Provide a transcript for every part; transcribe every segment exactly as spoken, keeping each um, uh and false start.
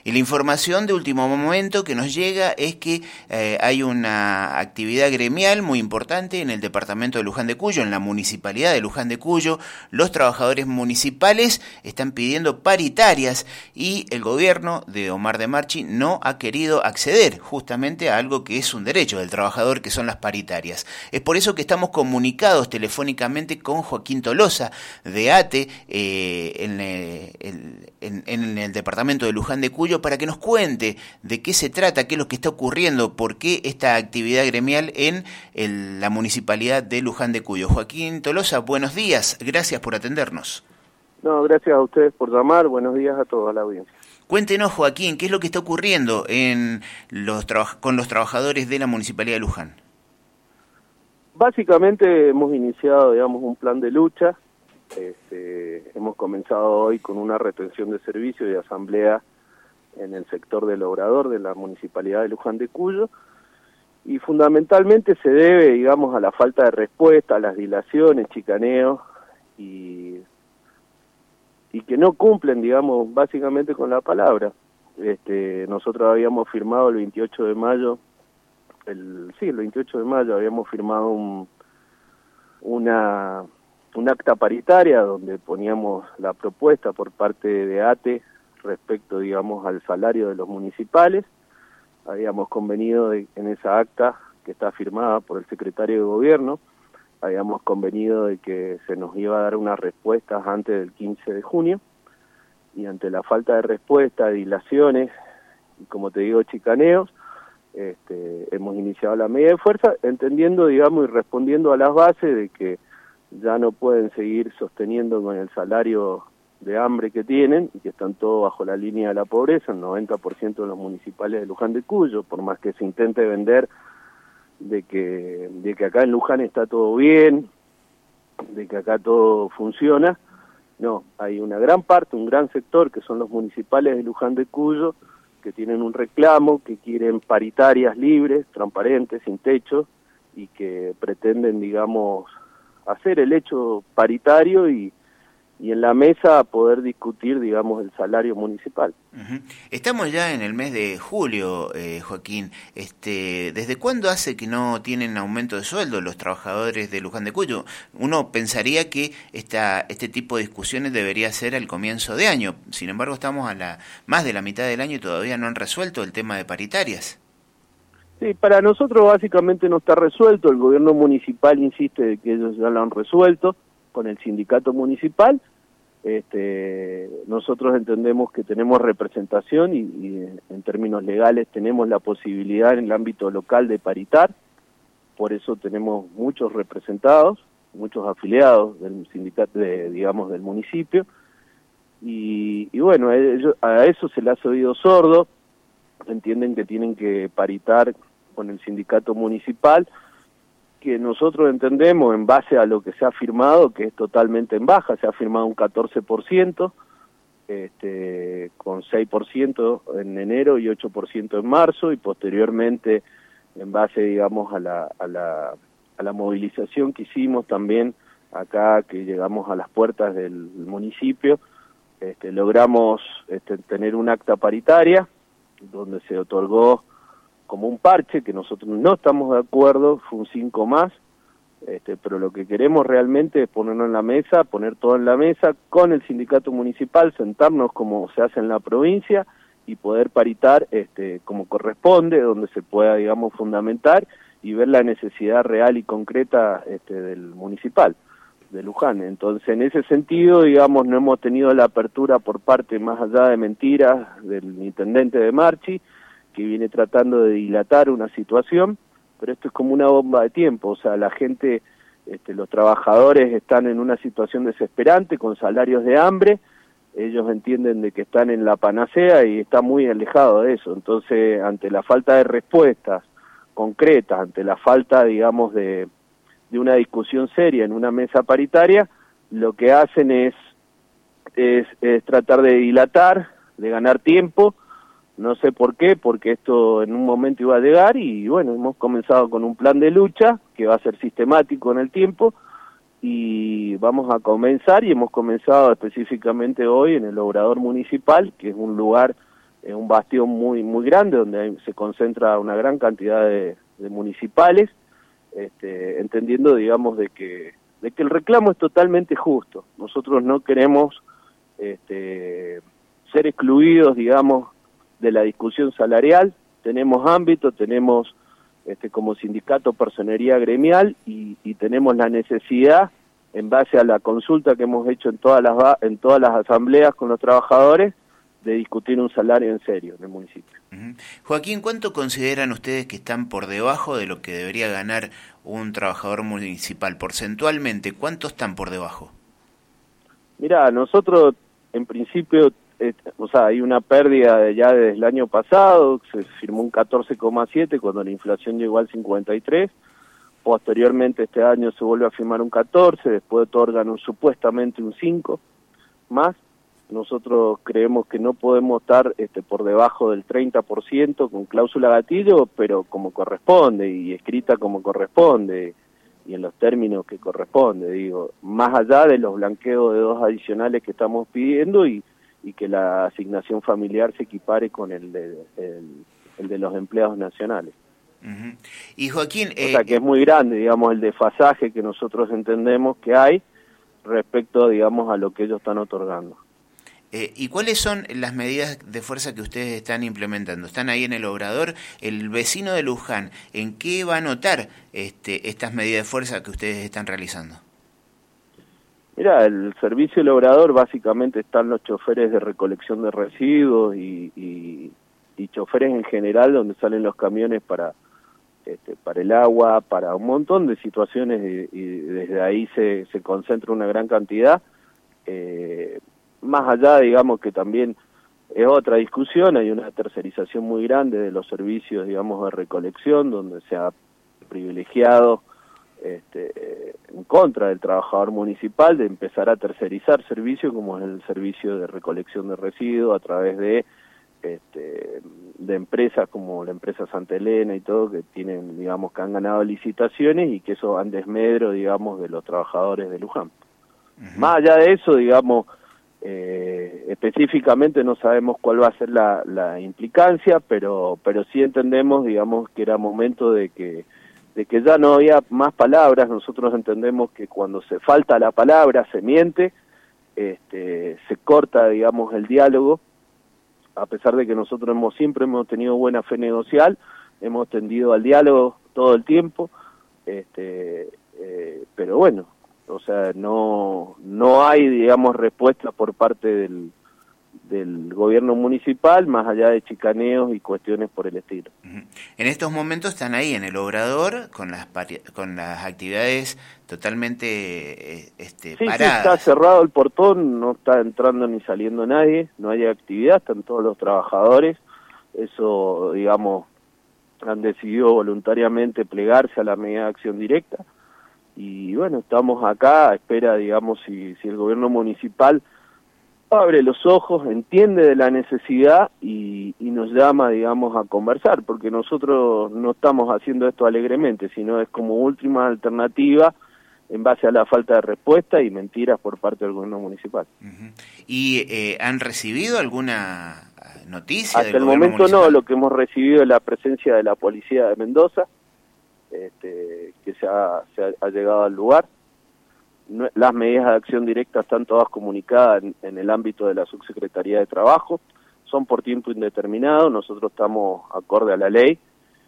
Y la información de último momento que nos llega es que eh, hay una actividad gremial muy importante en el departamento de Luján de Cuyo, en la municipalidad de Luján de Cuyo. Los trabajadores municipales están pidiendo paritarias y el gobierno de Omar de Marchi no ha querido acceder justamente a algo que es un derecho del trabajador, que son las paritarias. Es por eso que estamos comunicados telefónicamente con Joaquín Tolosa de ATE eh, en, el, en, en el departamento de Luján de Cuyo para que nos cuente de qué se trata, qué es lo que está ocurriendo, por qué esta actividad gremial en el, la municipalidad de Luján de Cuyo. Joaquín Tolosa, buenos días, gracias por atendernos. No, gracias a ustedes por llamar, buenos días a toda la audiencia. Cuéntenos, Joaquín, ¿qué es lo que está ocurriendo en los con los trabajadores de la Municipalidad de Luján? Básicamente hemos iniciado, digamos, un plan de lucha. Este, hemos comenzado hoy con una retención de servicio y de asamblea en el sector del Obrador de la Municipalidad de Luján de Cuyo, y fundamentalmente se debe, digamos, a la falta de respuesta, a las dilaciones, chicaneos, y, y que no cumplen, digamos, básicamente con la palabra. Este, nosotros habíamos firmado el veintiocho de mayo, el, sí, el veintiocho de mayo habíamos firmado un, una, un acta paritaria donde poníamos la propuesta por parte de ATE respecto, digamos, al salario de los municipales. Habíamos convenido de, en esa acta, que está firmada por el secretario de Gobierno, habíamos convenido de que se nos iba a dar unas respuestas antes del quince de junio, y ante la falta de respuesta, dilaciones, y como te digo, chicaneos, este, hemos iniciado la medida de fuerza, entendiendo, digamos, y respondiendo a las bases de que ya no pueden seguir sosteniendo con el salario de hambre que tienen, y que están todos bajo la línea de la pobreza, el noventa por ciento de los municipales de Luján de Cuyo, por más que se intente vender de que, de que acá en Luján está todo bien, de que acá todo funciona. No, hay una gran parte, un gran sector, que son los municipales de Luján de Cuyo, que tienen un reclamo, que quieren paritarias libres, transparentes, sin techo, y que pretenden, digamos, hacer el hecho paritario y y en la mesa poder discutir, digamos, el salario municipal. Uh-huh. Estamos ya en el mes de julio, eh, Joaquín. Este, ¿desde cuándo hace que no tienen aumento de sueldo los trabajadores de Luján de Cuyo? Uno pensaría que esta, este tipo de discusiones debería ser al comienzo de año. Sin embargo, estamos a la más de la mitad del año y todavía no han resuelto el tema de paritarias. Sí, para nosotros básicamente no está resuelto. El gobierno municipal insiste de que ellos ya lo han resuelto con el sindicato municipal. Este, nosotros entendemos que tenemos representación y, y en términos legales tenemos la posibilidad en el ámbito local de paritar, por eso tenemos muchos representados, muchos afiliados del sindicato, de, digamos, del municipio, y, y bueno, ellos, a eso se les ha oído sordo, entienden que tienen que paritar con el sindicato municipal, que nosotros entendemos en base a lo que se ha firmado, que es totalmente en baja. Se ha firmado un catorce por ciento, este, con seis por ciento en enero y ocho por ciento en marzo, y posteriormente, en base, digamos, a la, a la, a la movilización que hicimos también acá, que llegamos a las puertas del municipio, este, logramos este, tener un acta paritaria, donde se otorgó como un parche, que nosotros no estamos de acuerdo, fue un cinco más, este, pero lo que queremos realmente es ponernos en la mesa, poner todo en la mesa con el sindicato municipal, sentarnos como se hace en la provincia y poder paritar este, como corresponde, donde se pueda, digamos, fundamentar y ver la necesidad real y concreta este, del municipal de Luján. Entonces, en ese sentido, digamos, no hemos tenido la apertura por parte, más allá de mentiras, del intendente de Marchi, que viene tratando de dilatar una situación, pero esto es como una bomba de tiempo. O sea, la gente, este, los trabajadores están en una situación desesperante, con salarios de hambre, ellos entienden de que están en la panacea y están muy alejados de eso. Entonces, ante la falta de respuestas concretas, ante la falta, digamos, de, de una discusión seria en una mesa paritaria, lo que hacen es, es, es tratar de dilatar, de ganar tiempo. No sé por qué, porque esto en un momento iba a llegar y bueno, hemos comenzado con un plan de lucha que va a ser sistemático en el tiempo y vamos a comenzar y hemos comenzado específicamente hoy en el Obrador Municipal, que es un lugar es un bastión muy muy grande donde hay, se concentra una gran cantidad de, de municipales, este, entendiendo, digamos, de que de que el reclamo es totalmente justo. Nosotros no queremos este, ser excluidos, digamos, de la discusión salarial. Tenemos ámbito, tenemos este, como sindicato personería gremial y, y tenemos la necesidad, en base a la consulta que hemos hecho en todas las en todas las asambleas con los trabajadores, de discutir un salario en serio en el municipio. Uh-huh. Joaquín, ¿cuánto consideran ustedes que están por debajo de lo que debería ganar un trabajador municipal? Porcentualmente, ¿cuánto están por debajo? Mirá, nosotros en principio, eh, o sea, hay una pérdida de ya desde el año pasado, se firmó un catorce coma siete cuando la inflación llegó al cincuenta y tres, posteriormente este año se vuelve a firmar un catorce, después otorgan un, supuestamente un cinco más. Nosotros creemos que no podemos estar este, por debajo del treinta por ciento con cláusula gatillo, pero como corresponde y escrita como corresponde y en los términos que corresponde, digo, más allá de los blanqueos de dos adicionales que estamos pidiendo y, y que la asignación familiar se equipare con el de, el, el de los empleados nacionales. Uh-huh. Y Joaquín... Eh, o sea que es muy grande, digamos, el desfasaje que nosotros entendemos que hay respecto, digamos, a lo que ellos están otorgando. Eh, ¿Y cuáles son las medidas de fuerza que ustedes están implementando? ¿Están ahí en el Obrador? El vecino de Luján, ¿en qué va a notar este, estas medidas de fuerza que ustedes están realizando? Mira, el servicio del Obrador básicamente están los choferes de recolección de residuos y, y, y choferes en general donde salen los camiones para, este, para el agua, para un montón de situaciones y, y desde ahí se, se concentra una gran cantidad. Eh, Más allá, digamos, que también es otra discusión, hay una tercerización muy grande de los servicios, digamos, de recolección, donde se ha privilegiado este, en contra del trabajador municipal de empezar a tercerizar servicios, como es el servicio de recolección de residuos a través de, este, de empresas como la empresa Santa Elena y todo, que tienen, digamos, que han ganado licitaciones y que eso va en desmedro, digamos, de los trabajadores de Luján. Uh-huh. Más allá de eso, digamos, Eh, específicamente no sabemos cuál va a ser la, la implicancia, pero pero sí entendemos, digamos, que era momento de que de que ya no había más palabras. Nosotros entendemos que cuando se falta la palabra se miente, este, se corta, digamos, el diálogo, a pesar de que nosotros hemos siempre hemos tenido buena fe negocial, hemos tendido al diálogo todo el tiempo, este, eh, pero bueno, o sea, no no hay, digamos, respuesta por parte del, del gobierno municipal, más allá de chicaneos y cuestiones por el estilo. En estos momentos están ahí en el Obrador con las con las actividades totalmente este, sí, paradas. Sí, está cerrado el portón, no está entrando ni saliendo nadie, no hay actividad, están todos los trabajadores. Eso, digamos, han decidido voluntariamente plegarse a la medida de acción directa. Y bueno, estamos acá a espera, digamos, si, si el gobierno municipal abre los ojos, entiende de la necesidad y, y nos llama, digamos, a conversar, porque nosotros no estamos haciendo esto alegremente, sino es como última alternativa en base a la falta de respuesta y mentiras por parte del gobierno municipal. Uh-huh. ¿Y eh, han recibido alguna noticia Hasta del el gobierno momento municipal? No, lo que hemos recibido es la presencia de la policía de Mendoza, Este, que se ha, se ha, ha llegado al lugar. No, las medidas de acción directa están todas comunicadas en, en el ámbito de la Subsecretaría de Trabajo, son por tiempo indeterminado, nosotros estamos acorde a la ley,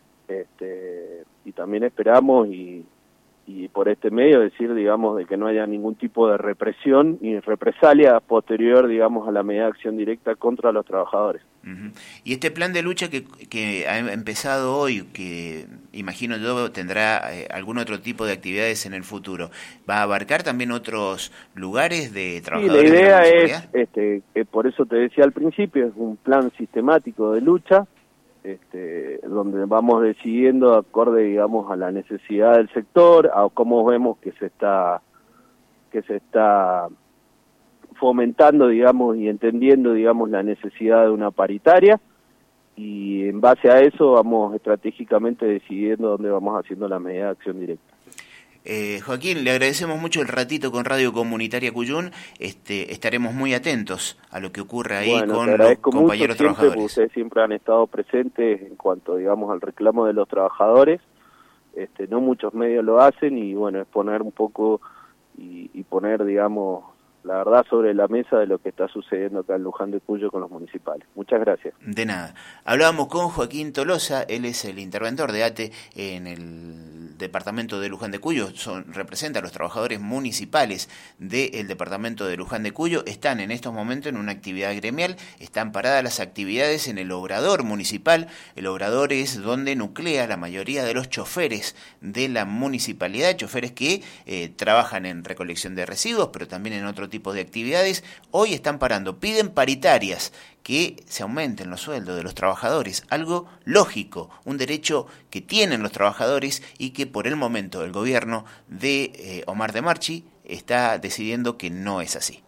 este, y también esperamos y, y por este medio decir, digamos, de que no haya ningún tipo de represión ni represalia posterior, digamos, a la medida de acción directa contra los trabajadores. Uh-huh. Y este plan de lucha que, que ha empezado hoy, que imagino yo tendrá eh, algún otro tipo de actividades en el futuro, ¿va a abarcar también otros lugares de trabajadores? Sí, la idea de la es, este, que por eso te decía al principio, es un plan sistemático de lucha, este, donde vamos decidiendo acorde, digamos, a la necesidad del sector, a cómo vemos que se está que se está fomentando, digamos, y entendiendo, digamos, la necesidad de una paritaria, y en base a eso vamos estratégicamente decidiendo dónde vamos haciendo la medida de acción directa. Eh, Joaquín, le agradecemos mucho el ratito con Radio Comunitaria Cuyún. Este, estaremos muy atentos a lo que ocurre ahí bueno, con los compañeros mucho, trabajadores. Ustedes siempre han estado presentes en cuanto, digamos, al reclamo de los trabajadores. Este, no muchos medios lo hacen y bueno, es poner un poco y, y poner, digamos, la verdad sobre la mesa de lo que está sucediendo acá en Luján de Cuyo con los municipales. Muchas gracias. De nada. Hablábamos con Joaquín Tolosa, él es el interventor de A T E en el departamento de Luján de Cuyo, son, representa a los trabajadores municipales del departamento de Luján de Cuyo, están en estos momentos en una actividad gremial, están paradas las actividades en el obrador municipal. El obrador es donde nuclea la mayoría de los choferes de la municipalidad, choferes que eh, trabajan en recolección de residuos, pero también en otro tipo de actividades. Hoy están parando, piden paritarias, que se aumenten los sueldos de los trabajadores, algo lógico, un derecho que tienen los trabajadores y que por el momento el gobierno de eh, Omar de Marchi está decidiendo que no es así.